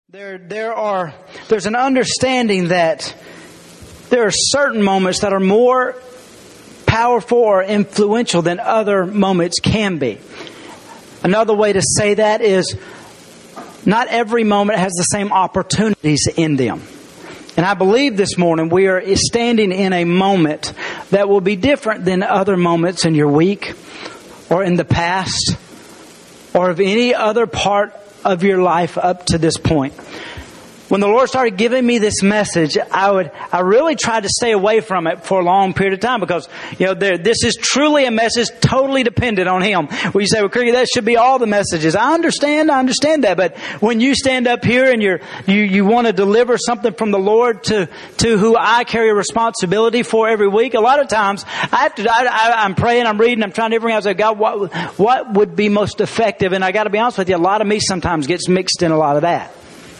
There's an understanding that there are certain moments that are more powerful or influential than other moments can be. Another way to say that is not every moment has the same opportunities in them. And I believe this morning we are standing in a moment that will be different than other moments in your week or in the past or of any other part of your life up to this point. When the Lord started giving me this message, I really tried to stay away from it for a long period of time because, this is truly a message totally dependent on Him. When you say, well, Cricket, that should be all the messages. I understand that. But when you stand up here and you want to deliver something from the Lord to who I carry a responsibility for every week, a lot of times I'm praying, I'm reading, I'm trying to everything. I say, God, what would be most effective? And I got to be honest with you, a lot of me sometimes gets mixed in a lot of that.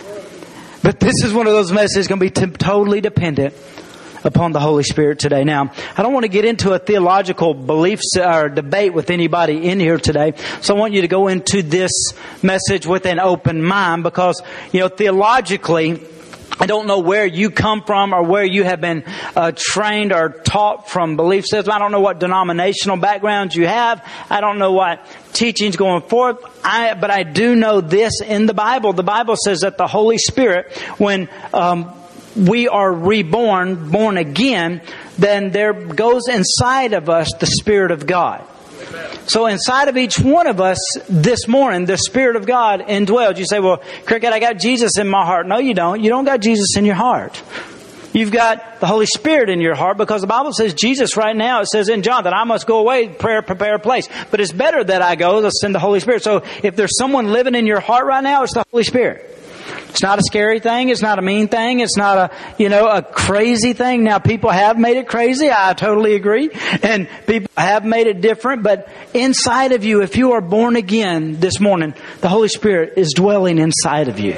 But this is one of those messages going to be totally dependent upon the Holy Spirit today. Now, I don't want to get into a theological belief or debate with anybody in here today. So I want you to go into this message with an open mind because, theologically, I don't know where you come from or where you have been trained or taught from belief systems. I don't know what denominational backgrounds you have. I don't know what teachings going forth. But I do know this in the Bible. The Bible says that the Holy Spirit, when we are reborn, born again, then there goes inside of us the Spirit of God. So inside of each one of us this morning, the Spirit of God indwells. You say, well, Cricket, I got Jesus in my heart. No, you don't. You don't got Jesus in your heart. You've got the Holy Spirit in your heart because the Bible says Jesus right now, it says in John that I must go away, prepare a place. But it's better that I go to send the Holy Spirit. So if there's someone living in your heart right now, it's the Holy Spirit. It's not a scary thing. It's not a mean thing. It's not a crazy thing. Now, people have made it crazy. I totally agree. And people have made it different. But inside of you, if you are born again this morning, the Holy Spirit is dwelling inside of you.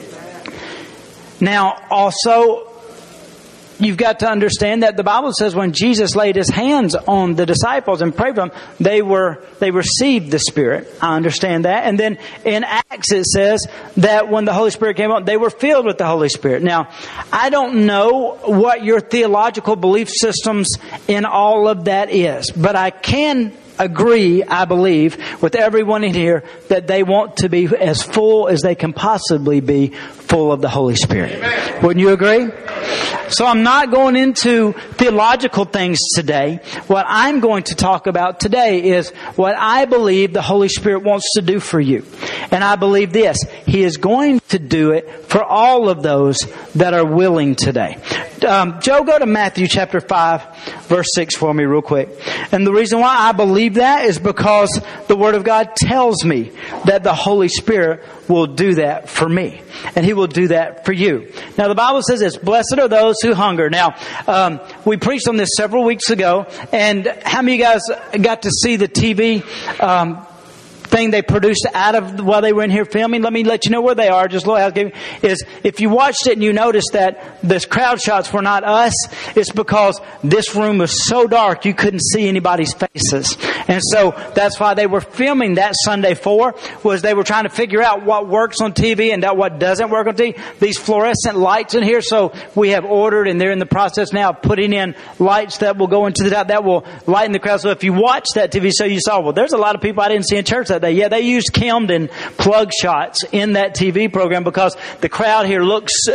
Now, also, you've got to understand that the Bible says when Jesus laid His hands on the disciples and prayed for them, they received the Spirit. I understand that. And then in Acts it says that when the Holy Spirit came on, they were filled with the Holy Spirit. Now, I don't know what your theological belief systems in all of that is, but I can agree, I believe, with everyone in here that they want to be as full as they can possibly be full of the Holy Spirit. Amen. Wouldn't you agree? So I'm not going into theological things today. What I'm going to talk about today is what I believe the Holy Spirit wants to do for you. And I believe this. He is going to do it for all of those that are willing today. Joe, go to Matthew chapter 5, verse 6 for me real quick. And the reason why I believe that is because the Word of God tells me that the Holy Spirit will do that for me. And He will do that for you. Now, the Bible says this, blessed are those who hunger. Now, we preached on this several weeks ago. And how many of you guys got to see the TV thing they produced out of while they were in here filming? Let me let you know where they are. Just look out. Is if you watched it and you noticed that this crowd shots were not us, it's because this room was so dark you couldn't see anybody's faces. And so that's why they were filming that Sunday was they were trying to figure out what works on TV and what doesn't work on TV. These fluorescent lights in here, so we have ordered and they're in the process now of putting in lights that will go into that will lighten the crowd. So if you watch that TV show, you saw, well, there's a lot of people I didn't see in church that day. Yeah, they used Camden plug shots in that TV program because the crowd here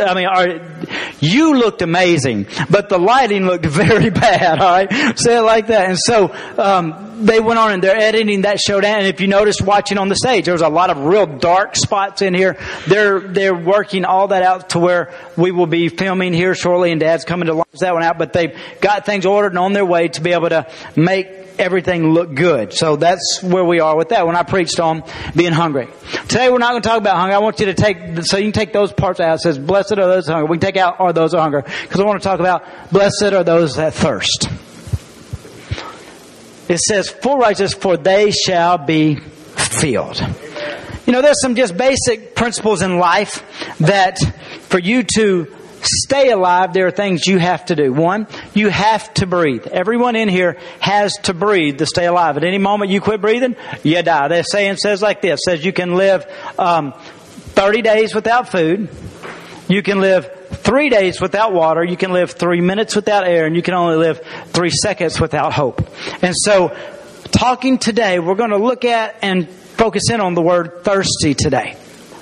you looked amazing, but the lighting looked very bad, all right? Say it like that. And so they went on and they're editing that show down. And if you notice watching on the stage, there was a lot of real dark spots in here. They're working all that out to where we will be filming here shortly, and Dad's coming to launch that one out. But they've got things ordered and on their way to be able to make everything look good. So that's where we are with that when I preached on being hungry. Today we're not going to talk about hunger. I want you to so you can take those parts out. It says, blessed are those who hunger. We can take out are those who hunger. Because I want to talk about blessed are those that thirst. It says, for righteous, for they shall be filled. There's some just basic principles in life that for you to stay alive, there are things you have to do. One, you have to breathe. Everyone in here has to breathe to stay alive. At any moment you quit breathing, you die. The saying says like this, says you can live 30 days without food. You can live 3 days without water. You can live 3 minutes without air. And you can only live 3 seconds without hope. And so, talking today, we're going to look at and focus in on the word thirsty today.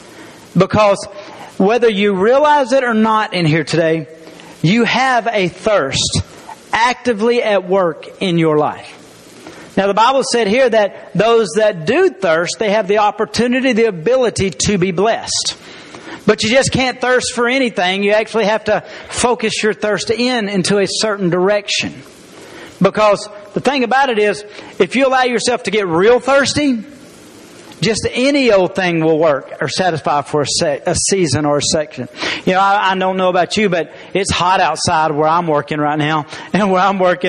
Because whether you realize it or not in here today, you have a thirst actively at work in your life. Now, the Bible said here that those that do thirst, they have the opportunity, the ability to be blessed. But you just can't thirst for anything. You actually have to focus your thirst into a certain direction. Because the thing about it is, if you allow yourself to get real thirsty, just any old thing will work or satisfy for a season or a section. You know, I don't know about you, but it's hot outside where I'm working right now. And where I'm working,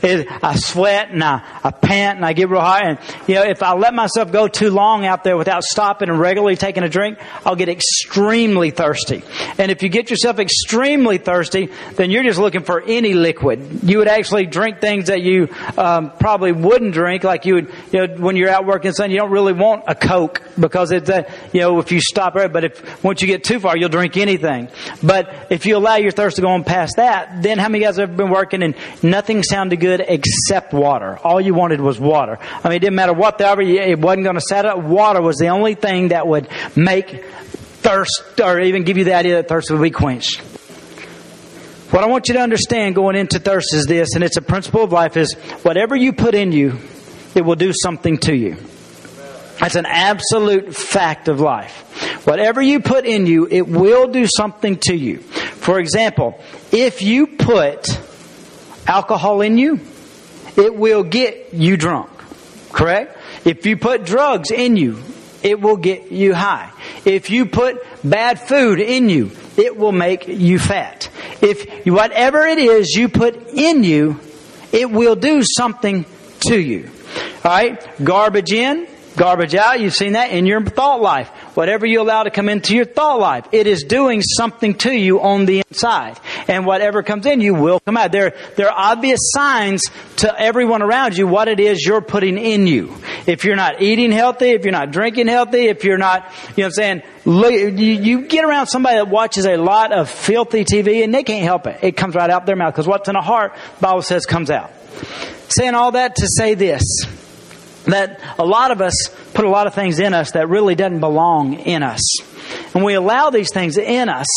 I sweat and I pant and I get real hot. And, you know, if I let myself go too long out there without stopping and regularly taking a drink, I'll get extremely thirsty. And if you get yourself extremely thirsty, then you're just looking for any liquid. You would actually drink things that you probably wouldn't drink, like you would, you know, when you're out working, son, you don't really want a Coke because it's you know, if you stop there, but if once you get too far, you'll drink anything. But if you allow your thirst to go on past that, then how many guys have ever been working and nothing sounded good except water? All you wanted was water. I mean, it didn't matter what it wasn't going to satisfy. Water was the only thing that would make thirst, or even give you the idea that thirst would be quenched. What I want you to understand going into thirst is this, and it's a principle of life, is whatever you put in you, it will do something to you. That's an absolute fact of life. Whatever you put in you, it will do something to you. For example, if you put alcohol in you, it will get you drunk. Correct? If you put drugs in you, it will get you high. If you put bad food in you, it will make you fat. If whatever it is you put in you, it will do something to you. Alright? Garbage in, garbage out. You've seen that in your thought life. Whatever you allow to come into your thought life, it is doing something to you on the inside. And whatever comes in you will come out. There are obvious signs to everyone around you what it is you're putting in you. If you're not eating healthy, if you're not drinking healthy, if you're not, you know what I'm saying, look, you get around somebody that watches a lot of filthy TV and they can't help it. It comes right out their mouth because what's in the heart, the Bible says, comes out. Saying all that to say this, that a lot of us put a lot of things in us that really doesn't belong in us. And we allow these things in us,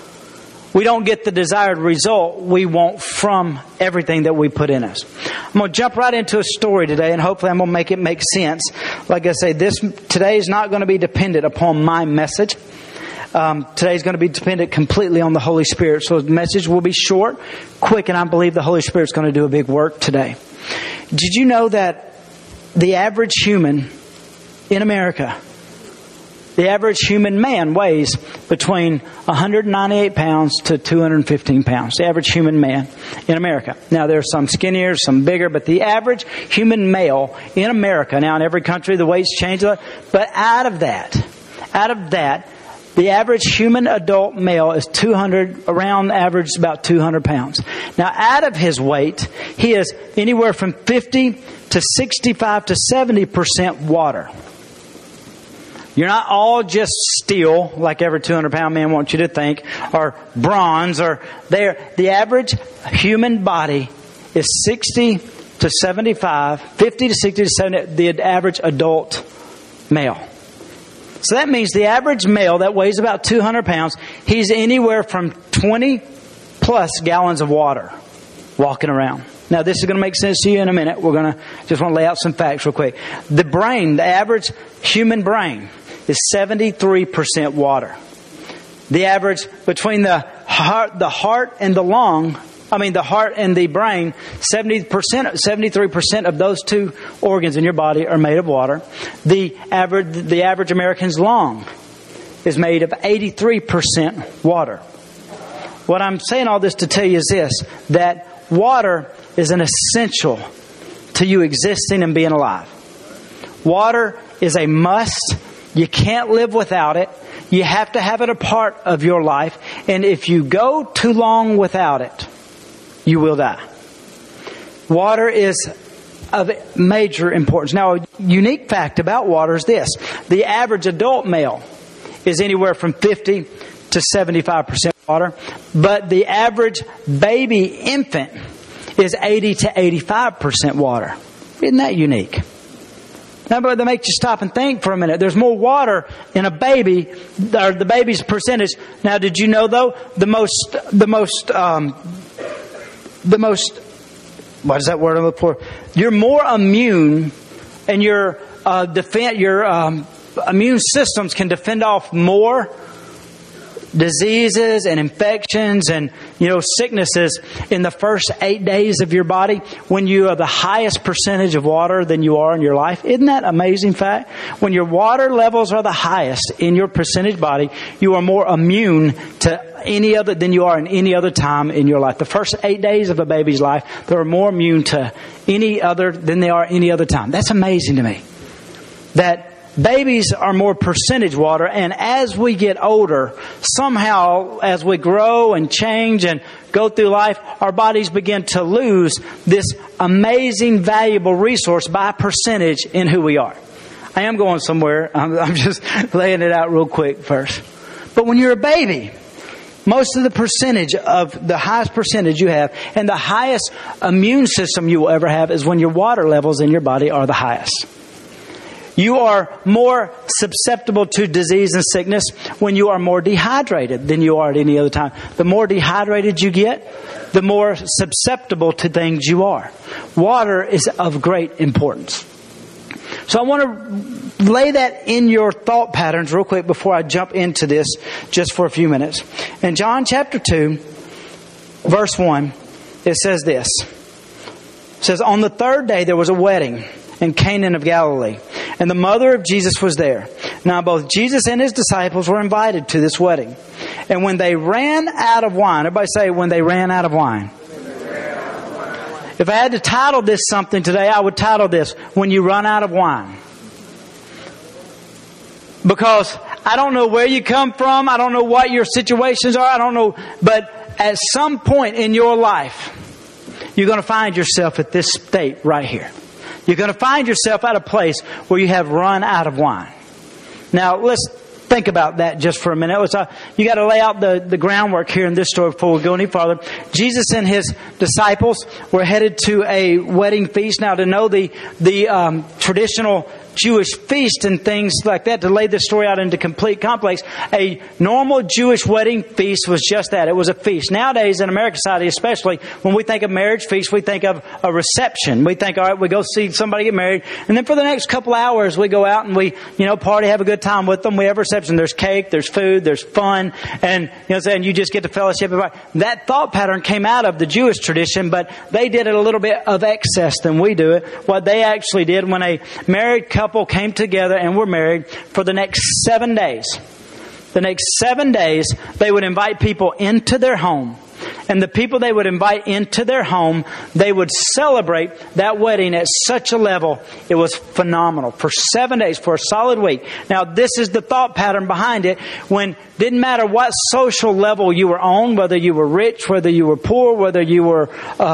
we don't get the desired result we want from everything that we put in us. I'm going to jump right into a story today, and hopefully I'm going to make it make sense. Like I say, today is not going to be dependent upon my message. Today is going to be dependent completely on the Holy Spirit. So the message will be short, quick, and I believe the Holy Spirit is going to do a big work today. Did you know that the average human in America, the average human man weighs between 198 pounds to 215 pounds. The average human man in America. Now, there are some skinnier, some bigger, but the average human male in America, now in every country the weight's changed, but out of that, the average human adult male is around average about 200 pounds. Now, out of his weight, he is anywhere from 50 to 65 to 70% water. You're not all just steel, like every 200-pound man wants you to think, or bronze, or the average human body is 60 to 75, 50 to 60 to 70, the average adult male. So that means the average male that weighs about 200 pounds, he's anywhere from 20 plus gallons of water walking around. Now, this is going to make sense to you in a minute. We're going to just want to lay out some facts real quick. The brain, the average human brain, is 73% water. The average between the heart and the lung, the heart and the brain, 73% of those two organs in your body are made of water. The average American's lung is made of 83% water. What I'm saying all this to tell you is this, that water is an essential to you existing and being alive. Water is a must. You can't live without it. You have to have it a part of your life. And if you go too long without it, you will die. Water is of major importance. Now, a unique fact about water is this. The average adult male is anywhere from 50 to 75% water. But the average baby infant is 80 to 85% water. Isn't that unique? Now, but that makes you stop and think for a minute. There's more water in a baby, or the baby's percentage. Now, did you know though, the most, what is that word I'm looking for? You're more immune, and your immune systems can defend off more diseases and infections and, sicknesses in the first 8 days of your body when you have the highest percentage of water than you are in your life. Isn't that an amazing fact? When your water levels are the highest in your percentage body, you are more immune to any other than you are in any other time in your life. The first 8 days of a baby's life, they're more immune to any other than they are any other time. That's amazing to me. That babies are more percentage water, and as we get older, somehow as we grow and change and go through life, our bodies begin to lose this amazing, valuable resource by percentage in who we are. I am going somewhere. I'm just laying it out real quick first. But when you're a baby, most of the percentage of the highest percentage you have and the highest immune system you will ever have is when your water levels in your body are the highest. You are more susceptible to disease and sickness when you are more dehydrated than you are at any other time. The more dehydrated you get, the more susceptible to things you are. Water is of great importance. So I want to lay that in your thought patterns real quick before I jump into this just for a few minutes. In John chapter 2, verse 1, it says this. It says, "On the third day there was a wedding in Cana of Galilee, and the mother of Jesus was there. Now both Jesus and his disciples were invited to this wedding. And when they ran out of wine," everybody say, when they ran out of wine. If I had to title this something today, I would title this, "When You Run Out of Wine." Because I don't know where you come from, I don't know what your situations are, I don't know, but at some point in your life, you're going to find yourself at this state right here. You're going to find yourself at a place where you have run out of wine. Now, let's think about that just for a minute. You got to lay out the groundwork here in this story before we go any farther. Jesus and his disciples were headed to a wedding feast. Now, to know the traditional Jewish feast and things like that, to lay this story out into complete complex, a normal Jewish wedding feast was just that. It was a feast. Nowadays, in American society especially, when we think of marriage feast, we think of a reception. We think, all right, we go see somebody get married, and then for the next couple hours, we go out and we, party, have a good time with them. We have a reception. There's cake, there's food, there's fun, and, you just get to fellowship. That thought pattern came out of the Jewish tradition, but they did it a little bit of excess than we do it. What they actually did when a married couple came together and were married, for the next 7 days. The next 7 days, they would invite people into their home. And the people they would invite into their home, they would celebrate that wedding at such a level, it was phenomenal. For 7 days, for a solid week. Now, this is the thought pattern behind it. When didn't matter what social level you were on, whether you were rich, whether you were poor, whether you were,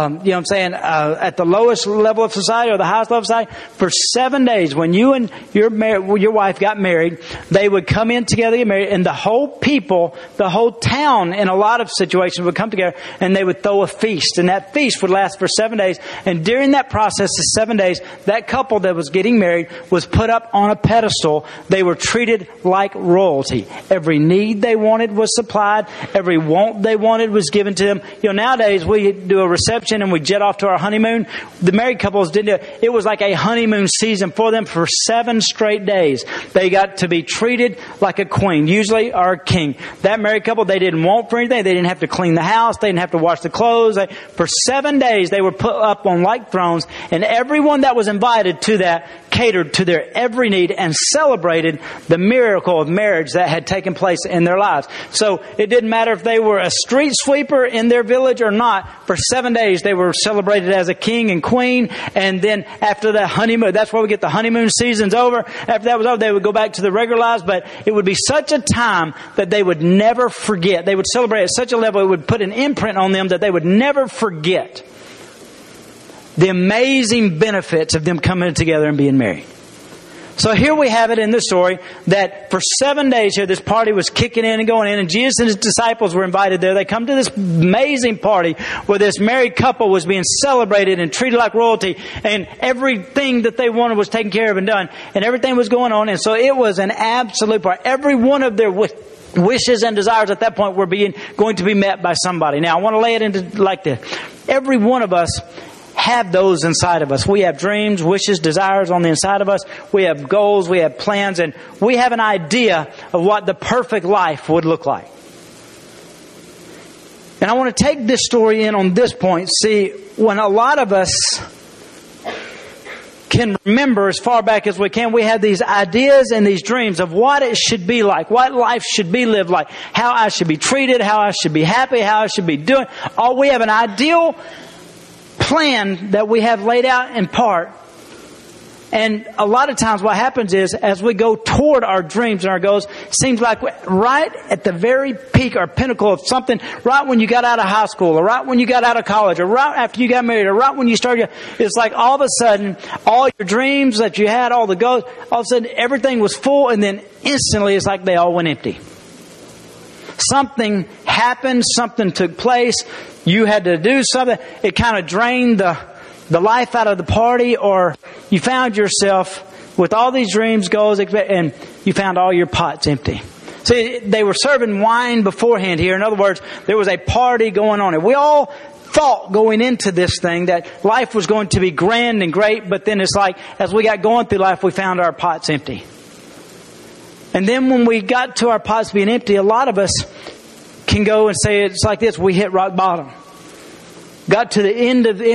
at the lowest level of society or the highest level of society, for 7 days, when you and your wife got married, they would come in together, get married, and the whole people, the whole town, in a lot of situations, would come together and they would throw a feast. And that feast would last for 7 days. And during that process of 7 days, that couple that was getting married was put up on a pedestal. They were treated like royalty. Every need they wanted was supplied. Every want they wanted was given to them. Nowadays we do a reception and we jet off to our honeymoon. The married couples didn't do it. It was like a honeymoon season for them for 7 straight days. They got to be treated like a queen, usually or a king. That married couple, they didn't want for anything. They didn't have to clean the house. They didn't have to wash the clothes. For 7 days, they were put up on like thrones, and everyone that was invited to that catered to their every need and celebrated the miracle of marriage that had taken place in their lives. So it didn't matter if they were a street sweeper in their village or not. For 7 days, they were celebrated as a king and queen. And then after the honeymoon, that's where we get the honeymoon season's over. After that was over, they would go back to the regular lives. But it would be such a time that they would never forget. They would celebrate at such a level, it would put an imprint on them that they would never forget the amazing benefits of them coming together and being married. So here we have it in the story that for 7 days here, this party was kicking in and going in, and Jesus and His disciples were invited there. They come to this amazing party where this married couple was being celebrated and treated like royalty, and everything that they wanted was taken care of and done, and everything was going on. And so it was an absolute party. Every one of their wishes and desires at that point were going to be met by somebody. Now, I want to lay it into like this. Every one of us have those inside of us. We have dreams, wishes, desires on the inside of us. We have goals, we have plans, and we have an idea of what the perfect life would look like. And I want to take this story in on this point. See, when a lot of us can remember as far back as we can, we have these ideas and these dreams of what it should be like, what life should be lived like, how I should be treated, how I should be happy, how I should be doing. We have an ideal plan that we have laid out in part. And a lot of times what happens is, as we go toward our dreams and our goals, it seems like right at the very peak or pinnacle of something, right when you got out of high school, or right when you got out of college, or right after you got married, or right when you started, it's like all of a sudden, all your dreams that you had, all the goals, all of a sudden everything was full, and then instantly it's like they all went empty. Something happened, something took place, you had to do something, it kind of drained the life out of the party, or you found yourself with all these dreams, goals, and you found all your pots empty. See, they were serving wine beforehand here. In other words, there was a party going on. And we all thought going into this thing that life was going to be grand and great, but then it's like, as we got going through life, we found our pots empty. And then when we got to our pots being empty, a lot of us can go and say it's like this: we hit rock bottom. Got to the end of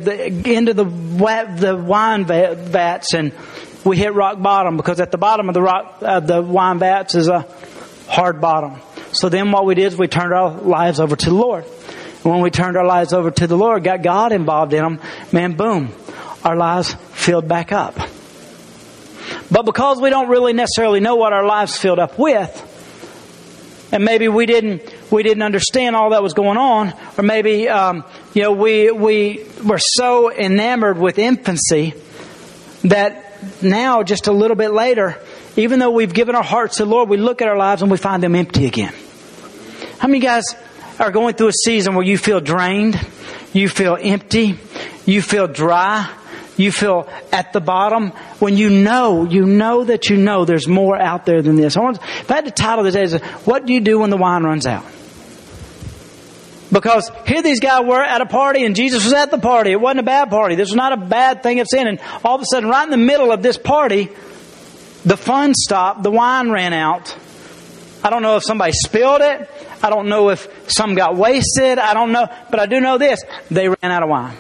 the wine vats, and we hit rock bottom, because at the bottom of the wine vats is a hard bottom. So then what we did is we turned our lives over to the Lord. And when we turned our lives over to the Lord, got God involved in them, man, boom, our lives filled back up. But because we don't really necessarily know what our lives filled up with, and maybe we didn't understand all that was going on, or maybe we were so enamored with infancy that now, just a little bit later, even though we've given our hearts to the Lord, we look at our lives and we find them empty again. How many of you guys are going through a season where you feel drained, you feel empty, you feel dry, you feel at the bottom, when you know there's more out there than this? If I had to title today, is what do you do when the wine runs out? Because here these guys were at a party, and Jesus was at the party. It wasn't a bad party. This was not a bad thing of sin. And all of a sudden, right in the middle of this party, the fun stopped. The wine ran out. I don't know if somebody spilled it. I don't know if some got wasted. I don't know. But I do know this: they ran out of wine.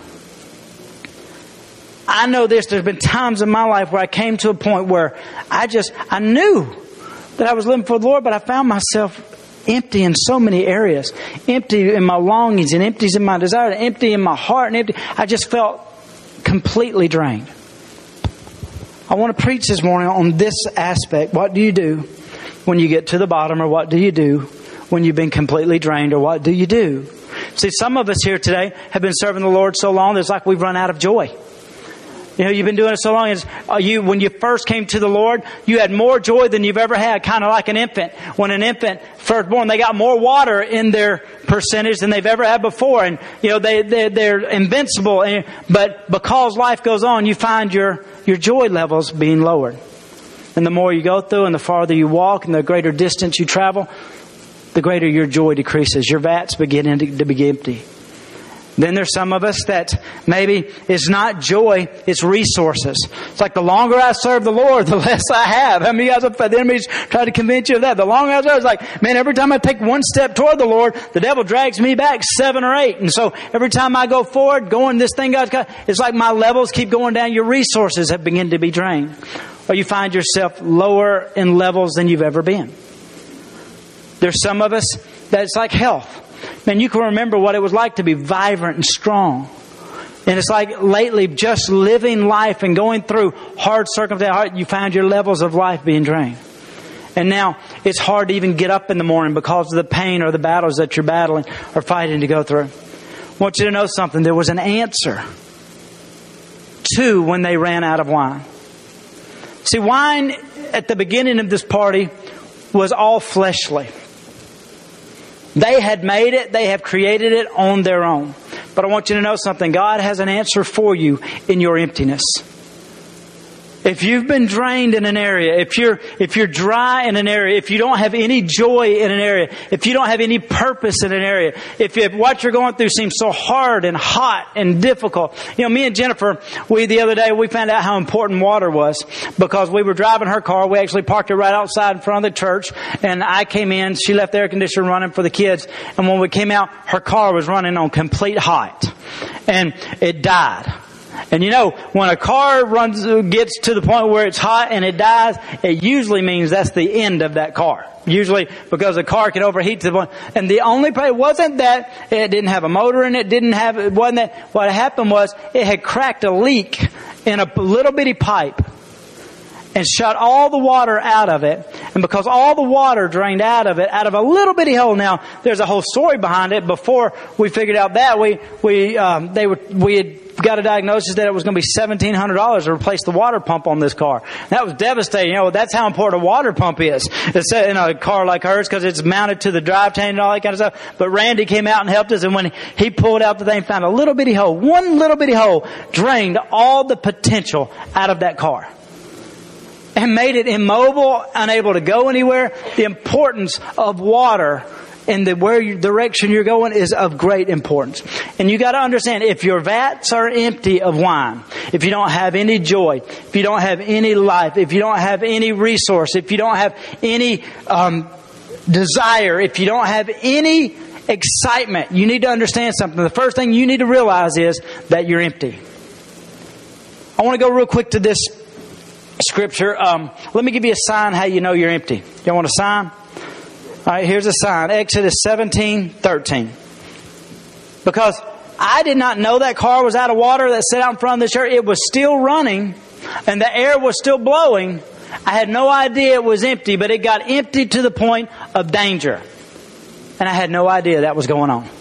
I know this. There's been times in my life where I came to a point where I knew that I was living for the Lord, but I found myself empty in so many areas. Empty in my longings, and empty in my desire, and empty in my heart, and empty. I just felt completely drained. I want to preach this morning on this aspect. What do you do when you get to the bottom, or what do you do when you've been completely drained, or what do you do? See, some of us here today have been serving the Lord so long, it's like we've run out of joy. You know, you've been doing it so long. When you first came to the Lord, you had more joy than you've ever had, kind of like an infant. When an infant first born, they got more water in their percentage than they've ever had before. And, they're invincible. But because life goes on, you find your joy levels being lowered. And the more you go through, and the farther you walk, and the greater distance you travel, the greater your joy decreases. Your vats begin to be empty. Then there's some of us that maybe it's not joy, it's resources. It's like the longer I serve the Lord, the less I have. How many of you guys, the enemy's trying to convince you of that? The longer I serve, it's like, man, every time I take one step toward the Lord, the devil drags me back 7 or 8. And so every time I go forward, going this thing God's got, it's like my levels keep going down. Your resources have begun to be drained. Or you find yourself lower in levels than you've ever been. There's some of us that it's like health. Man, you can remember what it was like to be vibrant and strong. And it's like lately, just living life and going through hard circumstances, you find your levels of life being drained. And now it's hard to even get up in the morning because of the pain or the battles that you're battling or fighting to go through. I want you to know something. There was an answer to when they ran out of wine. See, wine at the beginning of this party was all fleshly. They had made it. They have created it on their own. But I want you to know something. God has an answer for you in your emptiness. If you've been drained in an area, if you're dry in an area, if you don't have any joy in an area, if you don't have any purpose in an area, if what you're going through seems so hard and hot and difficult. You know, me and Jennifer, the other day, we found out how important water was because we were driving her car. We actually parked it right outside in front of the church, and I came in. She left the air conditioner running for the kids, and when we came out, her car was running on complete hot, and it died. And you know, when a car gets to the point where it's hot and it dies, it usually means that's the end of that car. Usually because the car can overheat to the point. And the only problem wasn't that it didn't have a motor in it, wasn't that. What happened was it had cracked a leak in a little bitty pipe and shut all the water out of it. And because all the water drained out of it, out of a little bitty hole. Now, there's a whole story behind it. Before we figured out that, we had got a diagnosis that it was going to be $1,700 to replace the water pump on this car. That was devastating. You know, that's how important a water pump is. It's in a car like hers because it's mounted to the drive chain and all that kind of stuff. But Randy came out and helped us, and when he pulled out the thing, found a little bitty hole. One little bitty hole drained all the potential out of that car and made it immobile, unable to go anywhere. The importance of water in direction you're going is of great importance. And you got to understand, if your vats are empty of wine, if you don't have any joy, if you don't have any life, if you don't have any resource, if you don't have any desire, if you don't have any excitement, you need to understand something. The first thing you need to realize is that you're empty. I want to go real quick to this scripture. Let me give you a sign how you know you're empty. You want a sign? All right, here's a sign. Exodus 17:13. Because I did not know that car was out of water that sat out in front of the church. It was still running and the air was still blowing. I had no idea it was empty, but it got empty to the point of danger. And I had no idea that was going on.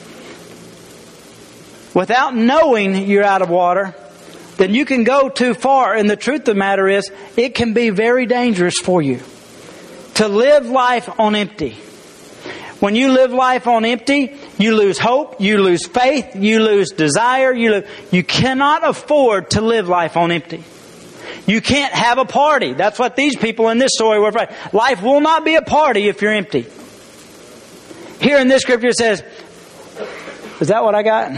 Without knowing you're out of water, then you can go too far. And the truth of the matter is, it can be very dangerous for you to live life on empty. When you live life on empty, you lose hope, you lose faith, you lose desire. You cannot afford to live life on empty. You can't have a party. That's what these people in this story were afraid. Life will not be a party if you're empty. Here in this scripture it says, is that what I got?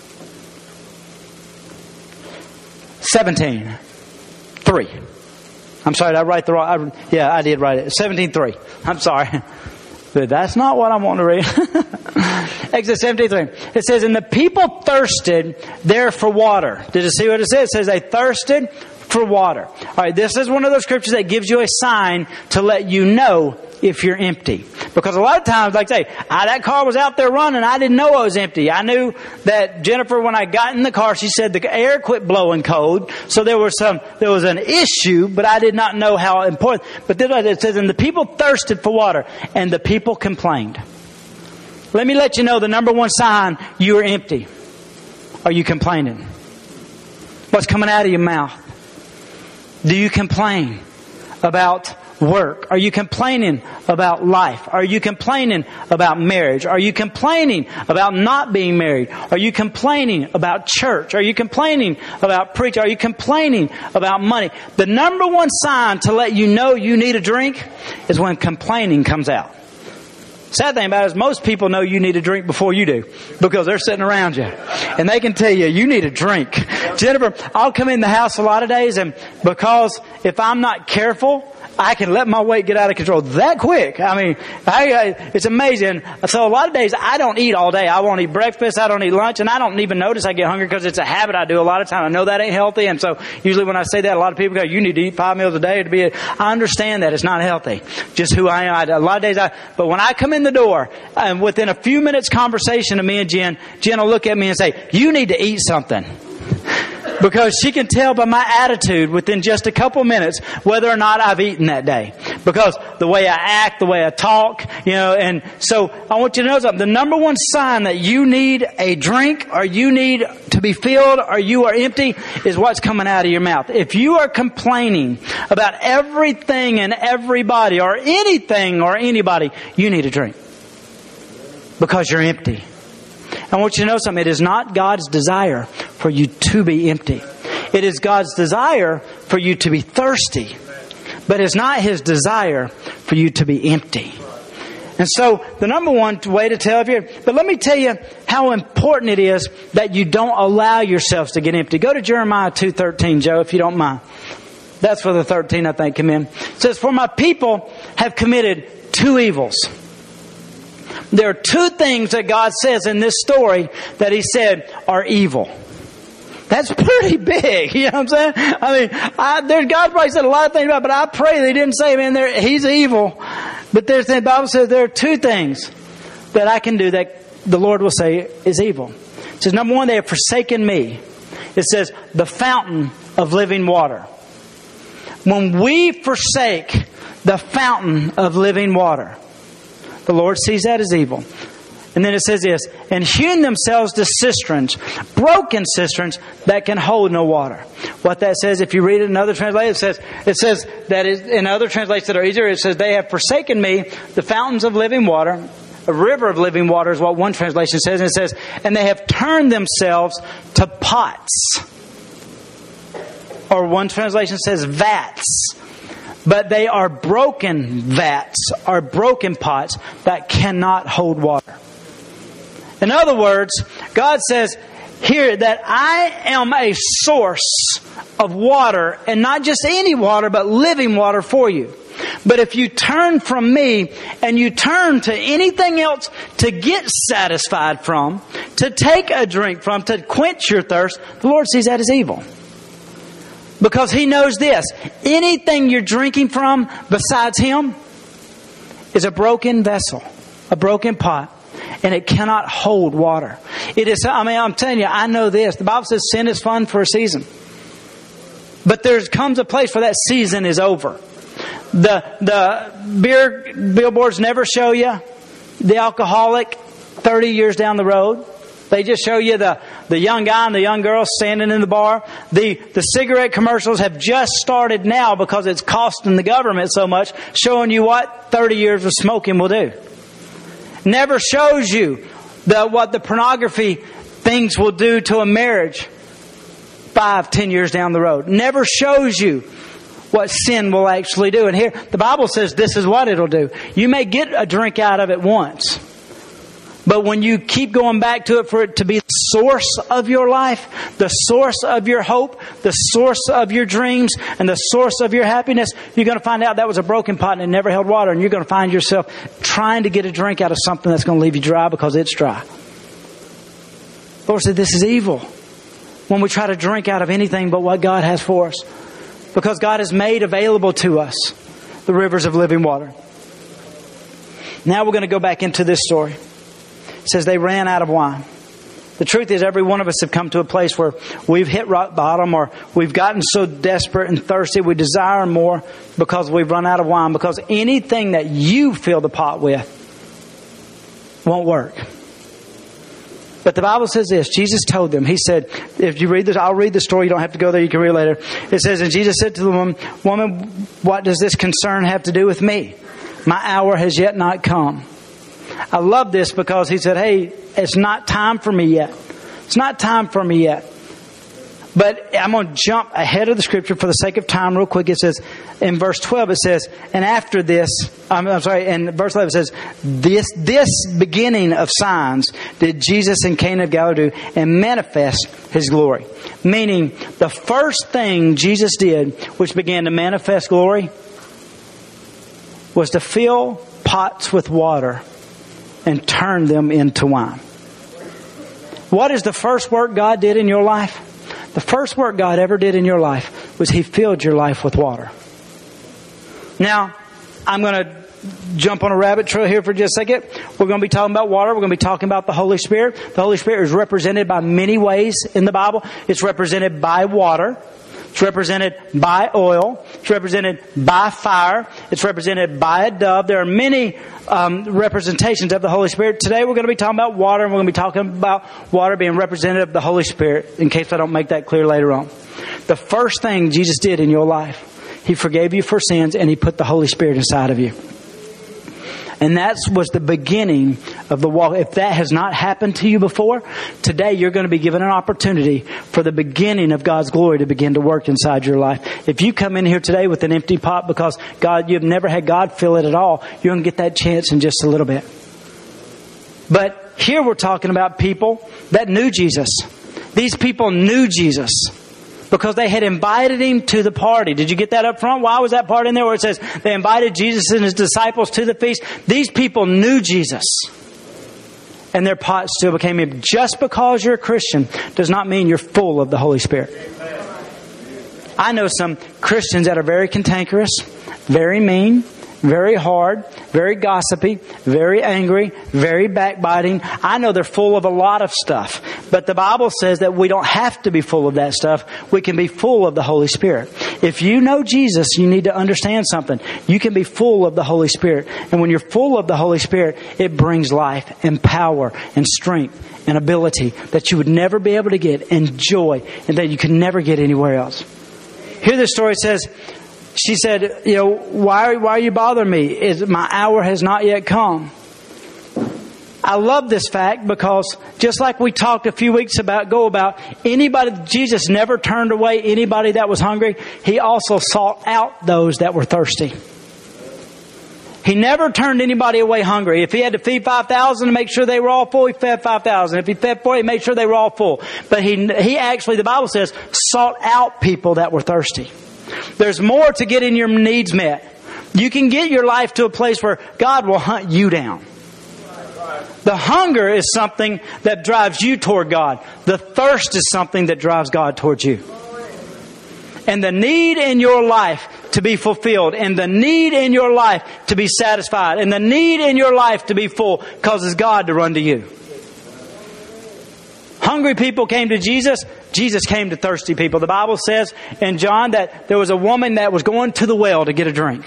17:3. I'm sorry, did I write the wrong? Yeah, I did write it. 17:3. I'm sorry. But that's not what I want to read. Exodus 17:3. It says, and the people thirsted there for water. Did you see what it says? It says they thirsted for water. All right, this is one of those scriptures that gives you a sign to let you know if you're empty. Because a lot of times, like I say, that car was out there running. I didn't know it was empty. I knew that Jennifer, when I got in the car, she said the air quit blowing cold. So there was an issue, but I did not know how important. But then it says, and the people thirsted for water, and the people complained. Let me let you know the number one sign you are empty. Are you complaining? What's coming out of your mouth? Do you complain about work? Are you complaining about life? Are you complaining about marriage? Are you complaining about not being married? Are you complaining about church? Are you complaining about preaching? Are you complaining about money? The number one sign to let you know you need a drink is when complaining comes out. Sad thing about it is most people know you need a drink before you do because they're sitting around you and they can tell you need a drink. Jennifer, I'll come in the house a lot of days, and because if I'm not careful, I can let my weight get out of control that quick. I mean, it's amazing. So a lot of days I don't eat all day. I won't eat breakfast. I don't eat lunch, and I don't even notice I get hungry because it's a habit I do a lot of times. I know that ain't healthy, and so usually when I say that, a lot of people go, "You need to eat 5 meals a day to be." I understand that it's not healthy. Just who I am. A lot of days but when I come in the door, and within a few minutes conversation of me and Jen will look at me and say, "You need to eat something." Because she can tell by my attitude within just a couple minutes whether or not I've eaten that day. Because the way I act, the way I talk, and so I want you to know something. The number one sign that you need a drink or you need to be filled or you are empty is what's coming out of your mouth. If you are complaining about everything and everybody or anything or anybody, you need a drink. Because you're empty. I want you to know something. It is not God's desire for you to be empty. It is God's desire for you to be thirsty. But it's not His desire for you to be empty. And so the number one way to tell if you're... But let me tell you how important it is that you don't allow yourselves to get empty. Go to Jeremiah 2:13, Joe, if you don't mind. That's for the 13, I think, come in. It says, "For my people have committed two evils." There are two things that God says in this story that He said are evil. That's pretty big. You know what I'm saying? I mean, God probably said a lot of things about it, but I pray they didn't say, man, He's evil. But the Bible says there are two things that I can do that the Lord will say is evil. It says, number one, they have forsaken me. It says, the fountain of living water. When we forsake the fountain of living water, the Lord sees that as evil. And then it says this, and hewn themselves to cisterns, broken cisterns that can hold no water. What that says, if you read it in other translations, it says that in other translations that are easier, it says, they have forsaken me, the fountains of living water. A river of living water is what one translation says. And it says, and they have turned themselves to pots. Or one translation says vats. But they are broken vats, or broken pots that cannot hold water. In other words, God says here that I am a source of water, and not just any water, but living water for you. But if you turn from me and you turn to anything else to get satisfied from, to take a drink from, to quench your thirst, the Lord sees that as evil. Because He knows this. Anything you're drinking from besides Him is a broken vessel, a broken pot, and it cannot hold water. It is, I'm telling you, I know this. The Bible says sin is fun for a season. But there comes a place where that season is over. The beer billboards never show you the alcoholic 30 years down the road. They just show you the young guy and the young girl standing in the bar. The cigarette commercials have just started now because it's costing the government so much, showing you what 30 years of smoking will do. Never shows you what the pornography things will do to a marriage 5-10 years down the road. Never shows you what sin will actually do. And here, the Bible says this is what it'll do. You may get a drink out of it once. But when you keep going back to it for it to be the source of your life, the source of your hope, the source of your dreams, and the source of your happiness, you're going to find out that was a broken pot and it never held water. And you're going to find yourself trying to get a drink out of something that's going to leave you dry because it's dry. The Lord said this is evil. When we try to drink out of anything but what God has for us. Because God has made available to us the rivers of living water. Now we're going to go back into this story. It says they ran out of wine. The truth is every one of us have come to a place where we've hit rock bottom or we've gotten so desperate and thirsty we desire more because we've run out of wine. Because anything that you fill the pot with won't work. But the Bible says this. Jesus told them. He said, if you read this, I'll read the story. You don't have to go there. You can read it later. It says, and Jesus said to the woman, what does this concern have to do with me? My hour has yet not come. I love this because he said, hey, it's not time for me yet. It's not time for me yet. But I'm going to jump ahead of the scripture for the sake of time real quick. It says, in verse 12, it says, and after this, in verse 11 it says, this beginning of signs did Jesus in Cana of Galilee do and manifest His glory. Meaning, the first thing Jesus did, which began to manifest glory, was to fill pots with water and turn them into wine. What is the first work God did in your life? The first work God ever did in your life was He filled your life with water. Now, I'm going to jump on a rabbit trail here for just a second. We're going to be talking about water. We're going to be talking about the Holy Spirit. The Holy Spirit is represented by many ways in the Bible. It's represented by water. It's represented by oil. It's represented by fire. It's represented by a dove. There are many representations of the Holy Spirit. Today we're going to be talking about water, and we're going to be talking about water being representative of the Holy Spirit, in case I don't make that clear later on. The first thing Jesus did in your life, He forgave you for sins, and He put the Holy Spirit inside of you. And that was the beginning of the walk. If that has not happened to you before, today you're going to be given an opportunity for the beginning of God's glory to begin to work inside your life. If you come in here today with an empty pot because you've never had God fill it at all, you're going to get that chance in just a little bit. But here we're talking about people that knew Jesus. These people knew Jesus because they had invited Him to the party. Did you get that up front? Why was that part in there where it says they invited Jesus and His disciples to the feast? These people knew Jesus, and their pot still became empty. Just because you're a Christian does not mean you're full of the Holy Spirit. I know some Christians that are very cantankerous, very mean, very hard, very gossipy, very angry, very backbiting. I know they're full of a lot of stuff. But the Bible says that we don't have to be full of that stuff. We can be full of the Holy Spirit. If you know Jesus, you need to understand something. You can be full of the Holy Spirit. And when you're full of the Holy Spirit, it brings life and power and strength and ability that you would never be able to get, and joy, and that you could never get anywhere else. Here the story says, she said, why are you bothering me? My hour has not yet come. I love this fact because just like we talked a few weeks ago about anybody, Jesus never turned away anybody that was hungry. He also sought out those that were thirsty. He never turned anybody away hungry. If He had to feed 5,000 to make sure they were all full, He fed 5,000. If He fed 4, He made sure they were all full. But He actually, the Bible says, sought out people that were thirsty. There's more to getting your needs met. You can get your life to a place where God will hunt you down. The hunger is something that drives you toward God. The thirst is something that drives God towards you. And the need in your life to be fulfilled, and the need in your life to be satisfied, and the need in your life to be full causes God to run to you. Hungry people came to Jesus. Jesus came to thirsty people. The Bible says in John that there was a woman that was going to the well to get a drink.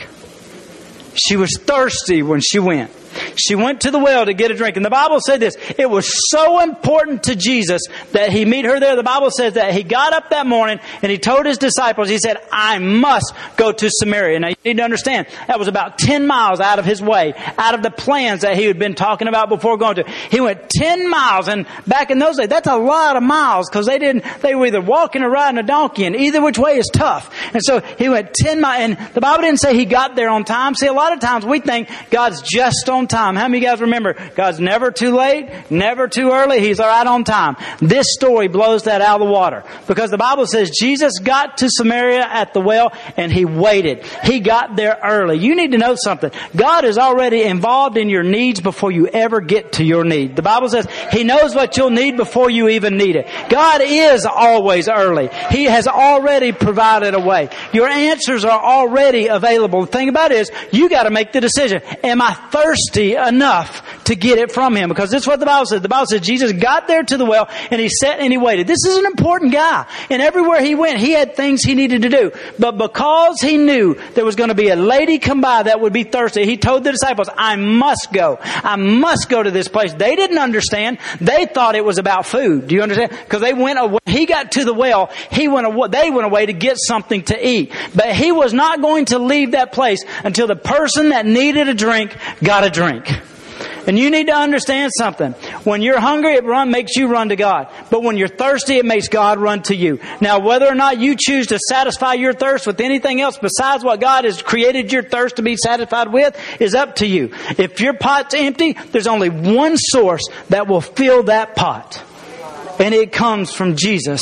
She was thirsty when she went. She went to the well to get a drink. And the Bible said this, it was so important to Jesus that He meet her there. The Bible says that He got up that morning and He told His disciples, He said, I must go to Samaria. Now you need to understand, that was about 10 miles out of His way, out of the plans that He had been talking about before going to. He went 10 miles, and back in those days, that's a lot of miles because they were either walking or riding a donkey, and either which way is tough. And so He went 10 miles, and the Bible didn't say He got there on time. See, a lot of times we think God's just on time. How many of you guys remember God's never too late, never too early? He's right on time. This story blows that out of the water because the Bible says Jesus got to Samaria at the well and He waited. He got there early. You need to know something. God is already involved in your needs before you ever get to your need. The Bible says He knows what you'll need before you even need it. God is always early. He has already provided a way. Your answers are already available. The thing about it is you got to make the decision. Am I thirsty enough to get it from Him? Because this is what the Bible says. The Bible says Jesus got there to the well and He sat and He waited. This is an important guy. And everywhere He went, He had things He needed to do. But because He knew there was going to be a lady come by that would be thirsty, He told the disciples, I must go. I must go to this place. They didn't understand. They thought it was about food. Do you understand? Because they went away. He got to the well. They went away to get something to eat. But He was not going to leave that place until the person that needed a drink got a drink. And you need to understand something. When you're hungry, it makes you run to God. But when you're thirsty, it makes God run to you. Now, whether or not you choose to satisfy your thirst with anything else besides what God has created your thirst to be satisfied with is up to you. If your pot's empty, there's only one source that will fill that pot. And it comes from Jesus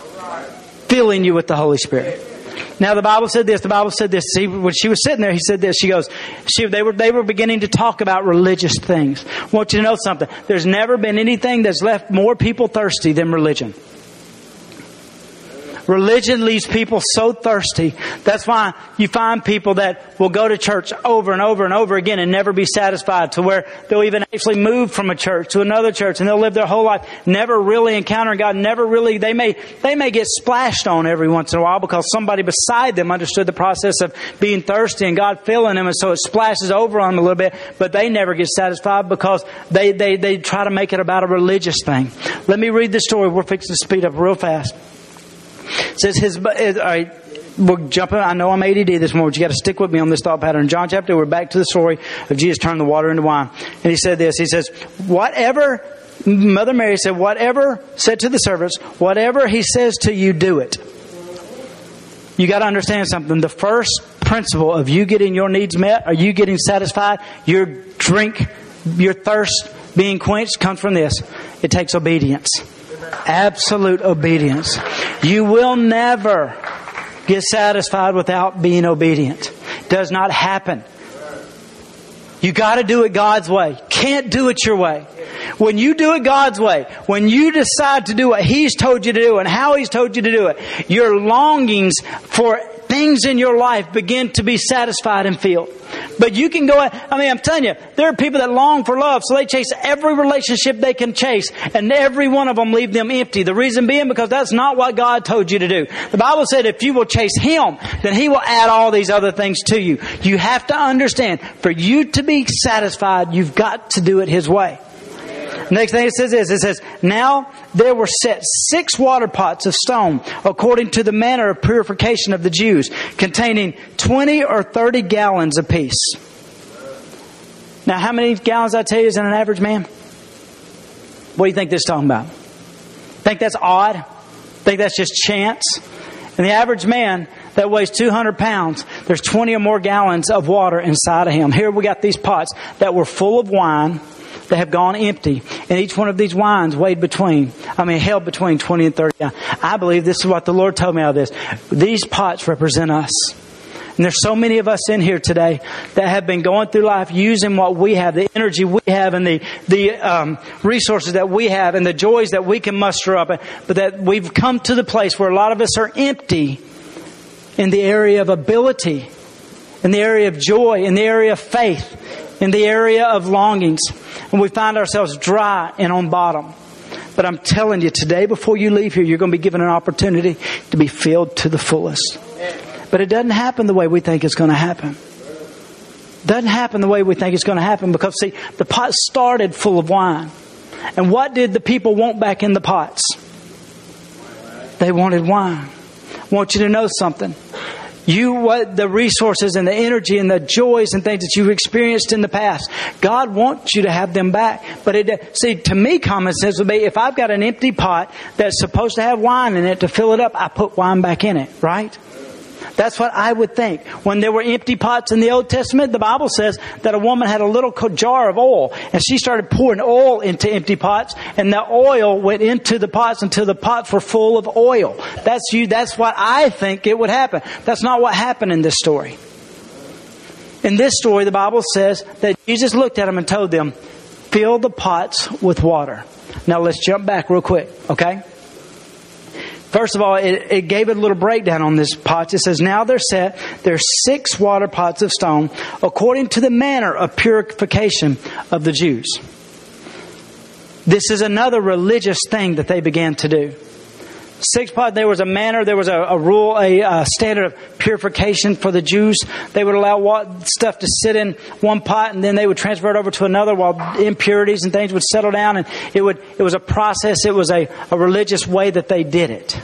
filling you with the Holy Spirit. Now the Bible said this. See, when she was sitting there, He said this. She goes, they were beginning to talk about religious things. I want you to know something. There's never been anything that's left more people thirsty than religion. Religion leaves people so thirsty. That's why you find people that will go to church over and over and over again and never be satisfied, to where they'll even actually move from a church to another church, and they'll live their whole life never really encountering God. They may get splashed on every once in a while because somebody beside them understood the process of being thirsty and God filling them, and so it splashes over on them a little bit, but they never get satisfied because they try to make it about a religious thing. Let me read the story. We're fixing to speed up real fast. It says all right, we're jumping. I know I'm ADD this morning, but you got to stick with me on this thought pattern. In John chapter 2, we're back to the story of Jesus turning the water into wine. And he said this. He says, whatever, Mother Mary said, said to the servants, whatever he says to you, do it. You got to understand something. The first principle of you getting your needs met, or you getting satisfied, your thirst being quenched, comes from this. It takes obedience. Absolute obedience. You will never get satisfied without being obedient. It does not happen. You got to do it God's way. Can't do it your way. When you do it God's way, when you decide to do what He's told you to do and how He's told you to do it, your longings for things in your life begin to be satisfied and filled. But you can go, I'm telling you, there are people that long for love, so they chase every relationship they can chase, and every one of them leave them empty. The reason being because that's not what God told you to do. The Bible said if you will chase Him, then He will add all these other things to you. You have to understand, for you to be satisfied, you've got to do it His way. Next thing it says is, it says, now there were set 6 water pots of stone, according to the manner of purification of the Jews, containing 20 or 30 gallons apiece. Now, how many gallons, I tell you, is in an average man? What do you think this is talking about? Think that's odd? Think that's just chance? And the average man that weighs 200 pounds, there's 20 or more gallons of water inside of him. Here we got these pots that were full of wine. They have gone empty. And each one of these wines held between 20 and 30. I believe this is what the Lord told me out of this. These pots represent us. And there's so many of us in here today that have been going through life using what we have, the energy we have, and the resources that we have, and the joys that we can muster up. But that we've come to the place where a lot of us are empty in the area of ability, in the area of joy, in the area of faith, in the area of longings. And we find ourselves dry and on bottom. But I'm telling you, today before you leave here, you're going to be given an opportunity to be filled to the fullest. But it doesn't happen the way we think it's going to happen. It doesn't happen the way we think it's going to happen because, see, the pot started full of wine. And what did the people want back in the pots? They wanted wine. I want you to know something. The resources and the energy and the joys and things that you've experienced in the past, God wants you to have them back. But to me, common sense would be, if I've got an empty pot that's supposed to have wine in it, to fill it up, I put wine back in it, right? That's what I would think. When there were empty pots in the Old Testament, the Bible says that a woman had a little jar of oil, and she started pouring oil into empty pots, and the oil went into the pots until the pots were full of oil. That's what I think it would happen. That's not what happened in this story. In this story, the Bible says that Jesus looked at them and told them, fill the pots with water. Now let's jump back real quick, okay? First of all, it gave it a little breakdown on this pot. It says, now there's 6 water pots of stone, according to the manner of purification of the Jews. This is another religious thing that they began to do. 6 pots, there was a manner, there was a rule, a standard of purification for the Jews. They would allow stuff to sit in one pot, and then they would transfer it over to another while impurities and things would settle down. And it was a process, it was a religious way that they did it.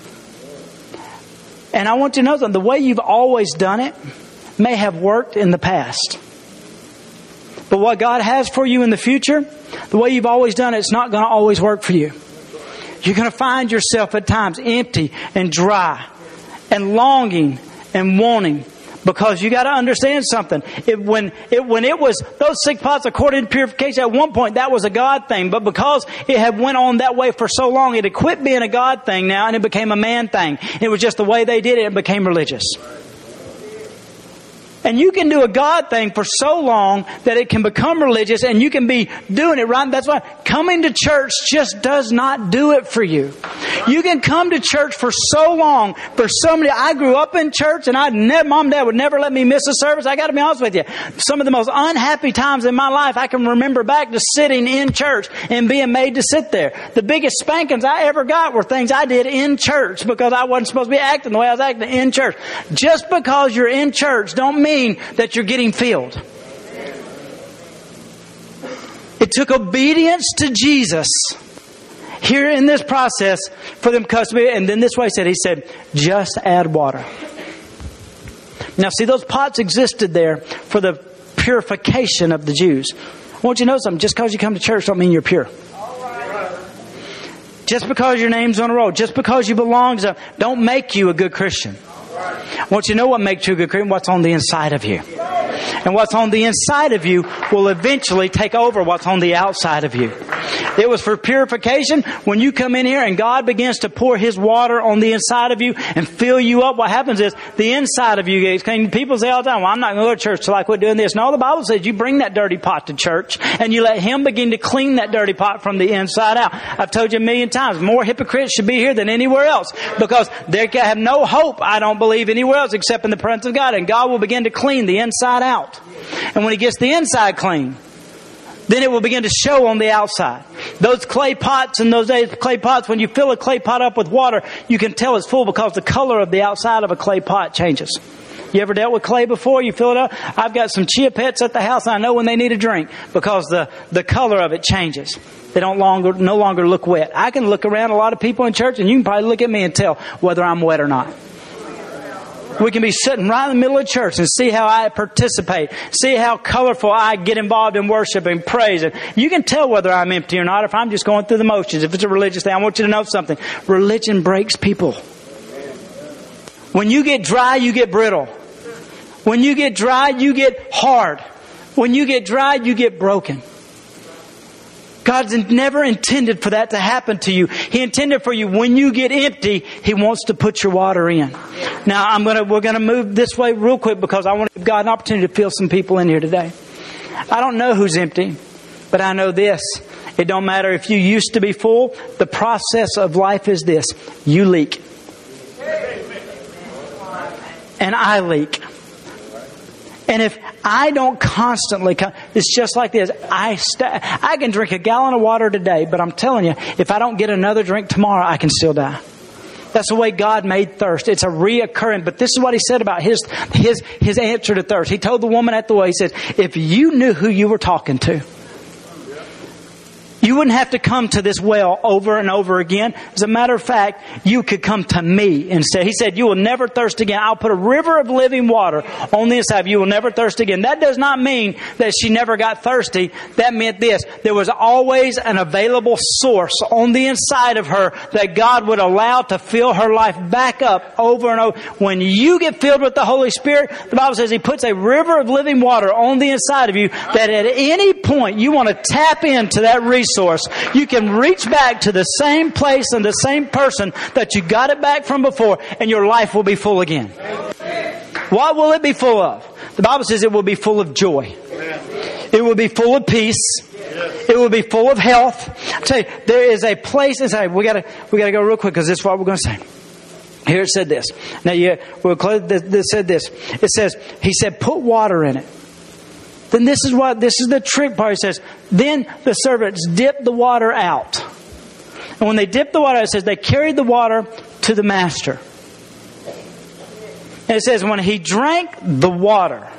And I want you to know that the way you've always done it may have worked in the past. But what God has for you in the future, the way you've always done it's not going to always work for you. You're going to find yourself at times empty and dry and longing and wanting, because you got to understand something. When it was those 6 pots according to purification, at one point that was a God thing, but because it had went on that way for so long, it had quit being a God thing now and it became a man thing. It was just the way they did it. It became religious. And you can do a God thing for so long that it can become religious, and you can be doing it right. That's why coming to church just does not do it for you. You can come to church for so long, for so many. I grew up in church, and Mom and Dad would never let me miss a service. I got to be honest with you. Some of the most unhappy times in my life, I can remember back to sitting in church and being made to sit there. The biggest spankings I ever got were things I did in church because I wasn't supposed to be acting the way I was acting in church. Just because you're in church don't mean that you're getting filled. It took obedience to Jesus here in this process for them to be. And then this way he said, just add water. Now see, those pots existed there for the purification of the Jews. I want you to know something. Just because you come to church don't mean you're pure. Just because your name's on a roll, just because you belong to something, don't make you a good Christian. I want you to know what makes you a good Christian, what's on the inside of you. And what's on the inside of you will eventually take over what's on the outside of you. It was for purification. When you come in here and God begins to pour His water on the inside of you and fill you up, what happens is the inside of you gets clean. People say all the time, well, I'm not going to go to church till I quit doing this. No, the Bible says you bring that dirty pot to church and you let Him begin to clean that dirty pot from the inside out. I've told you a million times, more hypocrites should be here than anywhere else because they have no hope, I don't believe, anywhere else except in the presence of God. And God will begin to clean the inside out. And when He gets the inside clean, then it will begin to show on the outside. Those clay pots in those days, clay pots, when you fill a clay pot up with water, you can tell it's full because the color of the outside of a clay pot changes. You ever dealt with clay before? You fill it up? I've got some chia pets at the house, and I know when they need a drink because the color of it changes. They no longer look wet. I can look around a lot of people in church, and you can probably look at me and tell whether I'm wet or not. We can be sitting right in the middle of church and see how I participate. See how colorful I get involved in worship and praise. And you can tell whether I'm empty or not if I'm just going through the motions. If it's a religious thing, I want you to know something. Religion breaks people. When you get dry, you get brittle. When you get dry, you get hard. When you get dry, you get broken. God's never intended for that to happen to you. He intended for you when you get empty, He wants to put your water in. Now we're gonna move this way real quick because I want to give God an opportunity to fill some people in here today. I don't know who's empty, but I know this. It don't matter if you used to be full. The process of life is this. You leak. And I leak. And if I don't constantly come, it's just like this. I can drink a gallon of water today, but I'm telling you, if I don't get another drink tomorrow, I can still die. That's the way God made thirst. It's a reoccurring. But this is what He said about His answer to thirst. He told the woman at the well, He said, if you knew who you were talking to, you wouldn't have to come to this well over and over again. As a matter of fact, you could come to me instead. He said, you will never thirst again. I'll put a river of living water on the inside of you. You will never thirst again. That does not mean that she never got thirsty. That meant this. There was always an available source on the inside of her that God would allow to fill her life back up over and over. When you get filled with the Holy Spirit, the Bible says He puts a river of living water on the inside of you that at any point you want to tap into that resource. You can reach back to the same place and the same person that you got it back from before, and your life will be full again. What will it be full of? The Bible says it will be full of joy. It will be full of peace. It will be full of health. I tell you, there is a place inside. We gotta go real quick because this is what we're going to say. Here it said this. Now we'll close. This said this. It says, He said, put water in it. Then this is the trick part. He says, then the servants dipped the water out. And when they dipped the water out, it says they carried the water to the master. And it says when he drank the water,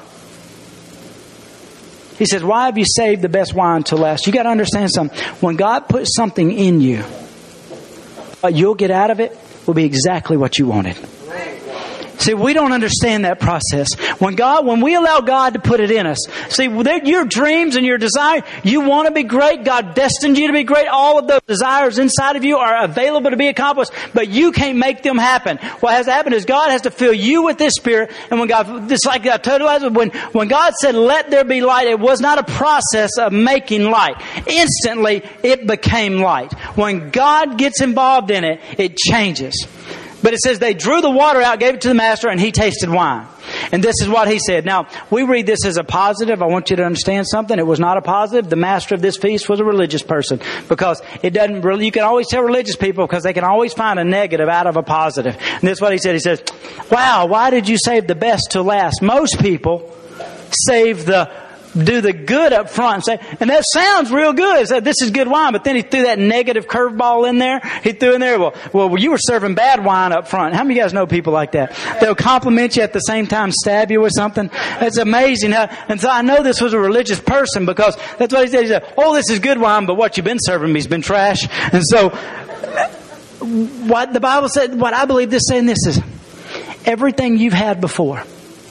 he says, why have you saved the best wine till last? You got to understand something. When God puts something in you, what you'll get out of it will be exactly what you wanted. See, we don't understand that process. When we allow God to put it in us, see, your dreams and your desire, you want to be great. God destined you to be great. All of those desires inside of you are available to be accomplished, but you can't make them happen. What has to happen is God has to fill you with His Spirit. And when God, it's like I told you, when God said, let there be light, it was not a process of making light. Instantly, it became light. When God gets involved in it, it changes. But it says they drew the water out, gave it to the master, and he tasted wine. And this is what he said. Now, we read this as a positive. I want you to understand something. It was not a positive. The master of this feast was a religious person, because it doesn't really, you can always tell religious people because they can always find a negative out of a positive. And this is what he said. He says, wow, why did you save the best till last? Most people do the good up front. And that sounds real good. So this is good wine. But then he threw that negative curveball in there. He threw in there, well, you were serving bad wine up front. How many of you guys know people like that? They'll compliment you at the same time stab you with something. That's amazing. And so I know this was a religious person, because that's what he said. He said, oh, this is good wine, but what you've been serving me has been trash. And so what the Bible said, what I believe this saying this is, everything you've had before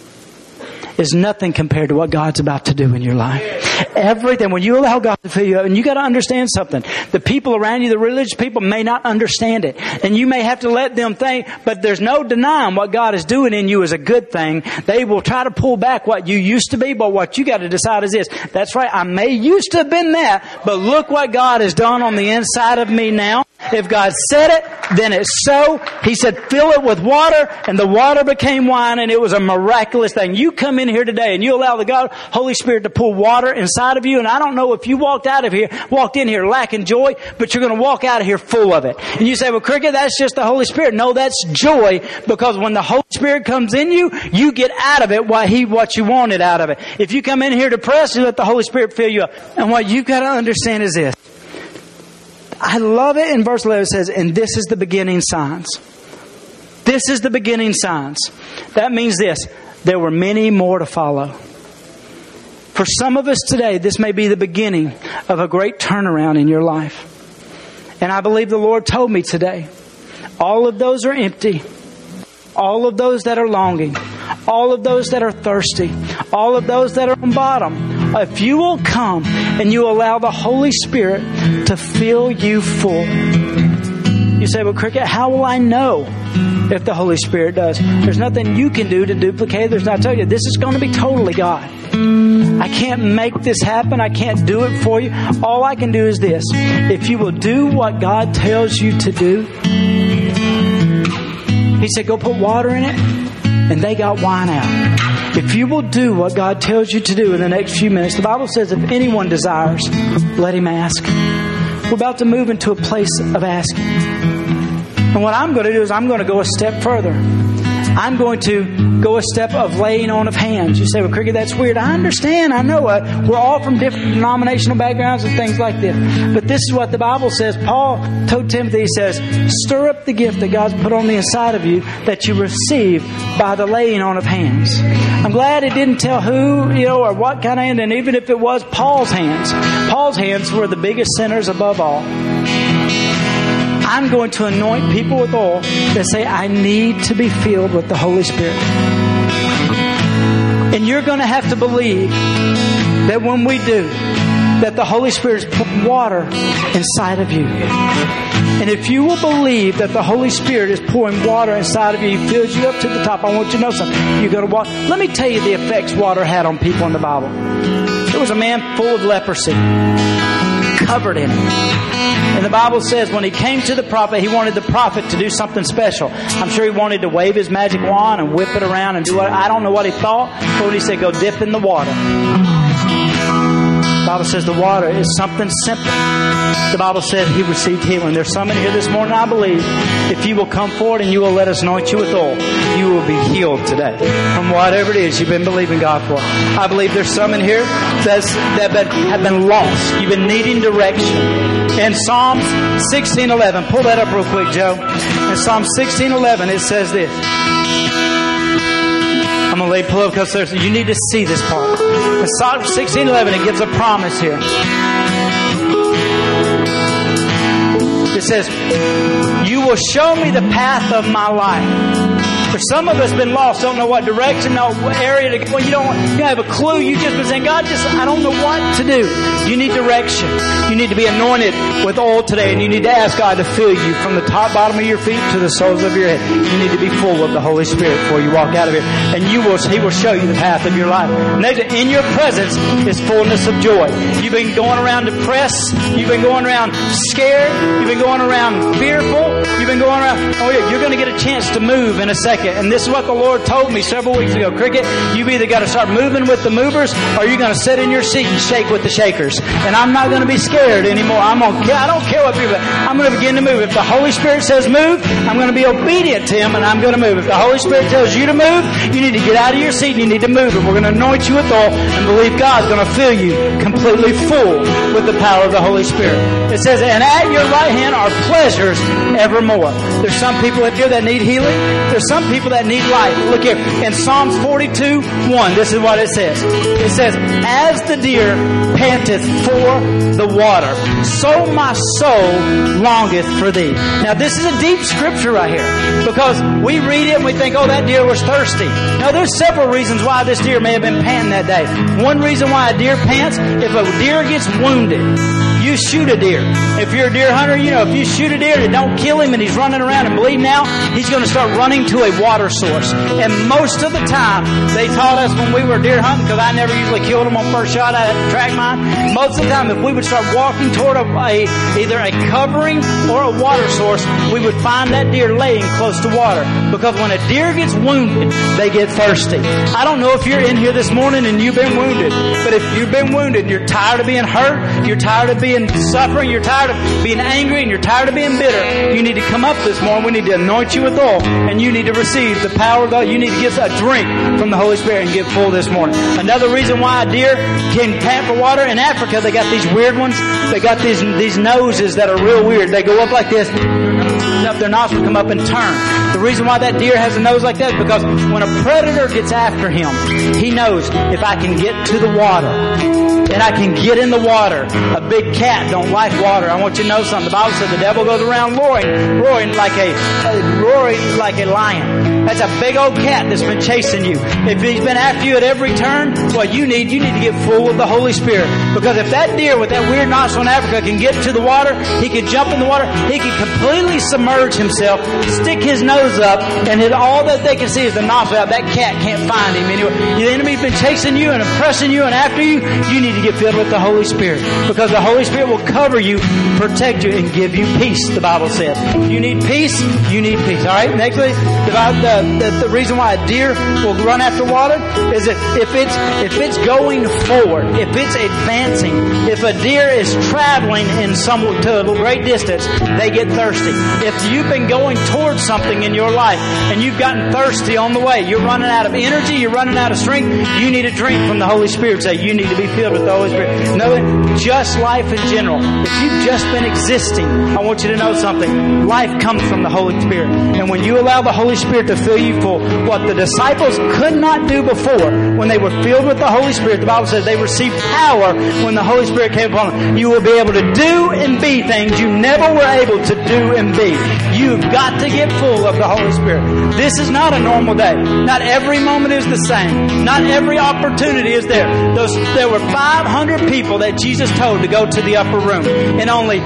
is nothing compared to what God's about to do in your life. Everything. When you allow God to fill you up, and you got to understand something. The people around you, the religious people, may not understand it. And you may have to let them think, but there's no denying what God is doing in you is a good thing. They will try to pull back what you used to be, but what you got to decide is this. That's right, I may used to have been that, but look what God has done on the inside of me now. If God said it, then it's so. He said, fill it with water, and the water became wine, and it was a miraculous thing. You come in here today, and you allow the Holy Spirit to pour water inside of you, and I don't know if you walked in here lacking joy, but you're going to walk out of here full of it. And you say, well, Cricket, that's just the Holy Spirit. No, that's joy, because when the Holy Spirit comes in you, you get out of it what you wanted out of it. If you come in here depressed, you let the Holy Spirit fill you up. And what you've got to understand is this. I love it. In verse 11 it says, and this is the beginning signs. This is the beginning signs. That means this. There were many more to follow. For some of us today, this may be the beginning of a great turnaround in your life. And I believe the Lord told me today, all of those are empty. All of those that are longing. All of those that are thirsty. All of those that are on bottom. If you will come and you allow the Holy Spirit to fill you full. You say, well, Cricket, how will I know if the Holy Spirit does? There's nothing you can do to duplicate it. I tell you, this is going to be totally God. I can't make this happen. I can't do it for you. All I can do is this. If you will do what God tells you to do. He said, go put water in it. And they got wine out. If you will do what God tells you to do in the next few minutes, the Bible says if anyone desires, let him ask. We're about to move into a place of asking. And what I'm going to do is I'm going to go a step further. I'm going to go a step of laying on of hands. You say, well, Cricket, that's weird. I understand. I know. We're all from different denominational backgrounds and things like this. But this is what the Bible says. Paul told Timothy, he says, stir up the gift that God's put on the inside of you that you receive by the laying on of hands. I'm glad it didn't tell who, or what kind of hand. And even if it was Paul's hands were the biggest sinners above all. I'm going to anoint people with oil that say, I need to be filled with the Holy Spirit. And you're going to have to believe that when we do, that the Holy Spirit is putting water inside of you. And if you will believe that the Holy Spirit is pouring water inside of you, He fills you up to the top. I want you to know something. You're going to walk. Let me tell you the effects water had on people in the Bible. There was a man full of leprosy, covered in it. And the Bible says when he came to the prophet, he wanted the prophet to do something special. I'm sure he wanted to wave his magic wand and whip it around and do what, I don't know what he thought. But when he said, go dip in the water. The Bible says the water is something simple. The Bible says he received healing. There's some in here this morning, I believe, if you will come forward and you will let us anoint you with oil, you will be healed today from whatever it is you've been believing God for. I believe there's some in here that have been lost. You've been needing direction. In Psalms 16:11, pull that up real quick, Joe. In Psalm 16:11, it says this. I'm going to pull up because you need to see this part. In Psalm 16:11, it gives a promise here. It says, you will show me the path of my life. For some of us been lost, don't know what direction, no area to go. You don't have a clue. You just been saying, God, I don't know what to do. You need direction. You need to be anointed with oil today, and you need to ask God to fill you from the top, bottom of your feet to the soles of your head. You need to be full of the Holy Spirit before you walk out of here. And He will show you the path of your life. Next, in your presence is fullness of joy. You've been going around depressed. You've been going around scared. You've been going around fearful. You've been going around, you're going to get a chance to move in a second. second. And this is what the Lord told me several weeks ago. Cricket, you've either got to start moving with the movers or you're going to sit in your seat and shake with the shakers. And I'm not going to be scared anymore. I don't care what people, I'm going to begin to move. If the Holy Spirit says move, I'm going to be obedient to Him and I'm going to move. If the Holy Spirit tells you to move, you need to get out of your seat and you need to move. And we're going to anoint you with oil and believe God's going to fill you completely full with the power of the Holy Spirit. It says, and at your right hand are pleasures evermore. There's some people up here that need healing. There's some people that need life. Look here. In Psalms 42:1, this is what it says. It says, as the deer panteth for the water, so my soul longeth for thee. Now this is a deep scripture right here, because we read it and we think, oh, that deer was thirsty. Now there's several reasons why this deer may have been panting that day. One reason why a deer pants, if a deer gets wounded, you shoot a deer. If you're a deer hunter, you know, if you shoot a deer and don't kill him and he's running around and bleeding out, he's going to start running to a water source. And most of the time, they taught us when we were deer hunting, because I never usually killed them on first shot, I had to track mine. Most of the time, if we would start walking toward either a covering or a water source, we would find that deer laying close to water. Because when a deer gets wounded, they get thirsty. I don't know if you're in here this morning and you've been wounded, but if you've been wounded and you're tired of being hurt, you're tired of being suffering, you're tired of being angry, and you're tired of being bitter, you need to come up this morning. We need to anoint you with oil, and you need to receive the power of God. You need to get a drink from the Holy Spirit and get full this morning. Another reason why a deer can pant for water, in Africa they got these weird ones. They got these noses that are real weird. They go up like this, their nostrils come up and turn. The reason why that deer has a nose like that is because when a predator gets after him, he knows, if I can get to the water and I can get in the water. A big cat don't like water. I want you to know something. The Bible says the devil goes around roaring like a lion. That's a big old cat that's been chasing you. If he's been after you at every turn, well, you need to get full of the Holy Spirit. Because if that deer with that weird nostril in Africa can get to the water, he can jump in the water, he can completely submerge himself, stick his nose up, and all that they can see is the nostril out. That cat can't find him anywhere. The enemy's been chasing you and oppressing you and after you. You need to get filled with the Holy Spirit, because the Holy Spirit will cover you, protect you, and give you peace, the Bible says. If you need peace, you need peace. All right? Nextly, the reason why a deer will run after water is that if it's going forward, if it's advancing, if a deer is traveling to a great distance, they get thirsty. If you've been going towards something in your life and you've gotten thirsty on the way, you're running out of energy, you're running out of strength, you need a drink from the Holy Spirit. Say, you need to be filled with the Holy Spirit. Know just life in general. If you've just been existing, I want you to know something. Life comes from the Holy Spirit. And when you allow the Holy Spirit to fill you full, what the disciples could not do before, when they were filled with the Holy Spirit, the Bible says they received power when the Holy Spirit came upon them. You will be able to do and be things you never were able to do and be. You've got to get full of the Holy Spirit. This is not a normal day. Not every moment is the same. Not every opportunity is there. There were 500 people that Jesus told to go to the upper room, and only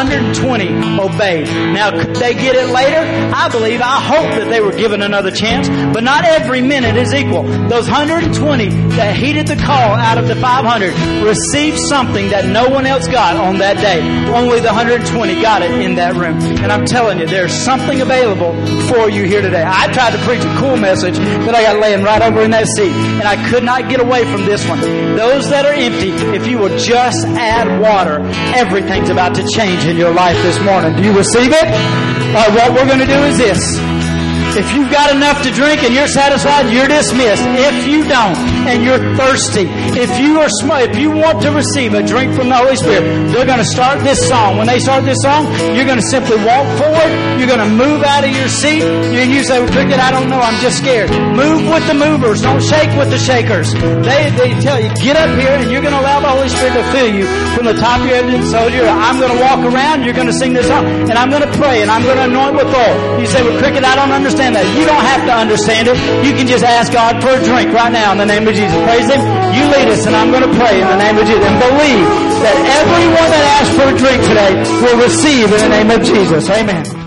120 obeyed. Now, could they get it later? I hope that they were given another chance, but not every minute is equal. Those 120 that heeded the call out of the 500 received something that no one else got on that day. Only the 120 got it in that room. And I'm telling you, there's something available for you here today. I tried to preach a cool message that I got laying right over in that seat, and I could not get away from this one. Those that are empty, if you will just add water, everything's about to change in your life this morning. Do you receive it? What we're going to do is this. If you've got enough to drink and you're satisfied, you're dismissed. If you don't and you're thirsty, if you want to receive a drink from the Holy Spirit, they're going to start this song. When they start this song, you're going to simply walk forward. You're going to move out of your seat. You say, well, Cricket, I don't know. I'm just scared. Move with the movers. Don't shake with the shakers. They tell you, get up here, and you're going to allow the Holy Spirit to fill you from the top of your head to the sole of your head. I'm going to walk around. You're going to sing this song, and I'm going to pray, and I'm going to anoint with oil. You say, well, Cricket, I don't understand that. You don't have to understand it. You can just ask God for a drink right now in the name of Jesus. Praise Him. You lead us, and I'm going to pray in the name of Jesus. And believe that everyone that asks for a drink today will receive in the name of Jesus. Amen.